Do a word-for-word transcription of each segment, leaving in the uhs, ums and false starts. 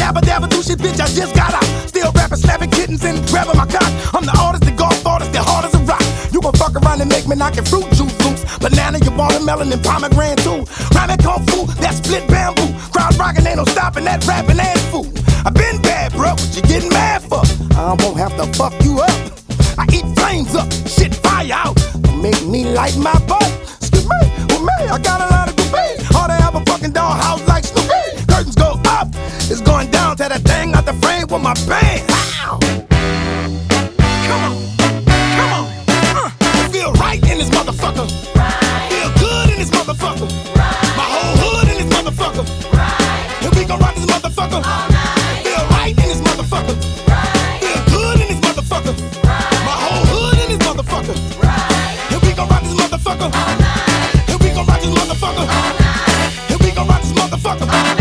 yabba dabba do shit, bitch, I just got out. Still rapping, slapping kittens and grabbing my cock. I'm the artist, the golf artist, the hard as a rock. You gon' fuck around and make me knock your fruit juice loose. Banana, your watermelon, and pomegranate too. Rhyming kung fu, that split bamboo. Crowd rockin', ain't no stopping that rapping ass fool. I been bad, bro, what you getting mad for? I won't have to fuck you up. I eat flames up, shit fire out. Make me light my butt. Excuse me, with me, I got a lot of debate. All they have a fucking dollhouse like Snoopy. Curtains go up, it's going down to that thing out the frame with my band. Ow. Come on, come on, uh, I feel right in this motherfucker. Right. Feel good in this motherfucker. Right. My whole hood in this motherfucker. Right. And we gon' rock this motherfucker. All night. Feel right in this motherfucker. Right. Feel good in this motherfucker. Right. My whole hood in this motherfucker. Right. And we gon' rock this motherfucker. All night. And we gon' rock this motherfucker. All night. And we gon' rock this motherfucker. All night.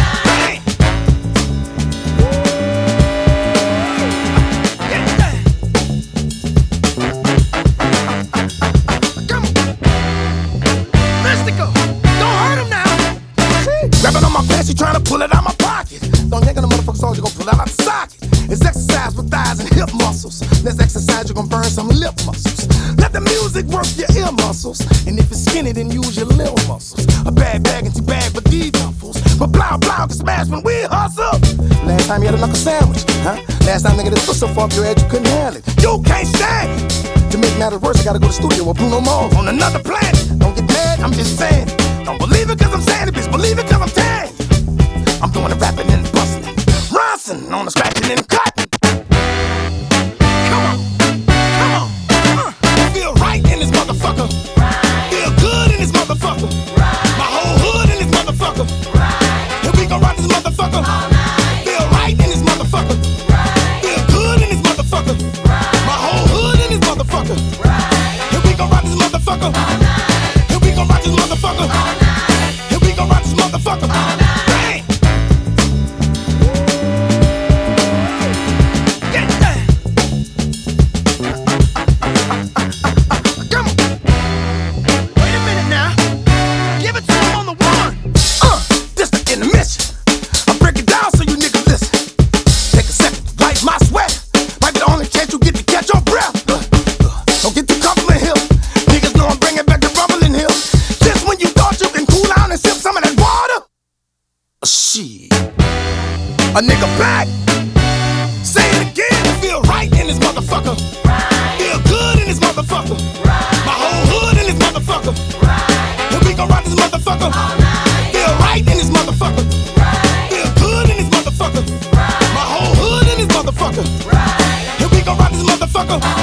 Grabbing on my pants, she tryna pull it out my pocket. Don't yank on the motherfucking song, you gon' pull it out the socket. It's exercise with thighs and hip muscles. Next exercise, you gon' burn some lip muscles. Let the music work your ear muscles. And if it's skinny, then use your little muscles. A bad bag and two bag for these duffels. But blah blah can smash when we hustle. Last time you had a knuckle sandwich, huh? Last time nigga this was so far up your head you couldn't handle it. You can't stand it. To make matters worse, I gotta go to the studio with Bruno Mars on another planet. Don't get mad, I'm just saying it. Don't believe it cause I'm saying it, bitch, believe it cause I'm telling you. I'm doing the rapping and busting, Ronson on the scratching and cutting. Come on, come on, uh, feel right in this motherfucker. Right. Feel good in this motherfucker. Right. My whole hood in this motherfucker. Right. And we gon' rock this motherfucker. All night. Feel right in this motherfucker. Right. Feel good in this motherfucker. Right. My whole hood in this motherfucker. Right. And we gon' rock this motherfucker. All night. And we gon' rock this motherfucker. All night. And we gon' rock this motherfucker. All night. Shit. A nigga back. Say it again. Feel right in this motherfucker. Right. Feel good in this motherfucker. Right. My whole hood in this motherfucker. Right. And we gon' rock this motherfucker. All night. Feel right in this motherfucker. Right. Feel good in this motherfucker. Right. My whole hood in this motherfucker. Right. And we gon' rock this motherfucker.